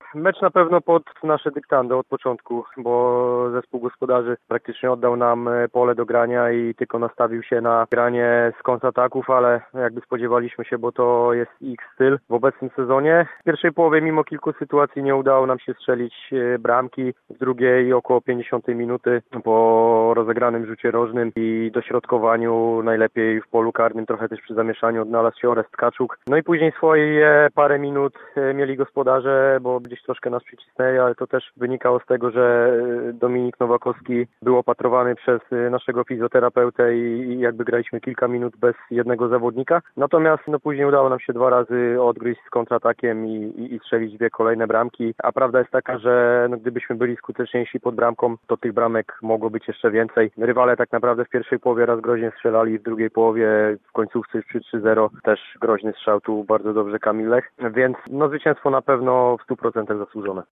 Mecz na pewno pod nasze dyktando od początku, bo zespół gospodarzy praktycznie oddał nam pole do grania i tylko nastawił się na granie z kontrataków, ale jakby spodziewaliśmy się, bo to jest ich styl w obecnym sezonie. W pierwszej połowie mimo kilku sytuacji nie udało nam się strzelić bramki, w drugiej około 50 minuty po rozegranym rzucie rożnym i dośrodkowaniu najlepiej w polu karnym, trochę też przy zamieszaniu odnalazł się Orest Tkaczuk. No i później swoje parę minut mieli gospodarze, bo gdzieś troszkę nas przycisnęli, ale to też wynikało z tego, że Dominik Nowakowski był opatrowany przez naszego fizjoterapeutę i jakby graliśmy kilka minut bez jednego zawodnika. Natomiast później udało nam się 2 razy odgryźć z kontratakiem i strzelić 2 kolejne bramki, a prawda jest taka, że gdybyśmy byli skuteczniejsi pod bramką, to tych bramek mogło być jeszcze więcej. Rywale tak naprawdę w pierwszej połowie raz groźnie strzelali, w drugiej połowie w końcówce przy 3-0 też groźny strzał tu bardzo dobrze Kamil Lech, więc zwycięstwo na pewno w 100% zasłużone.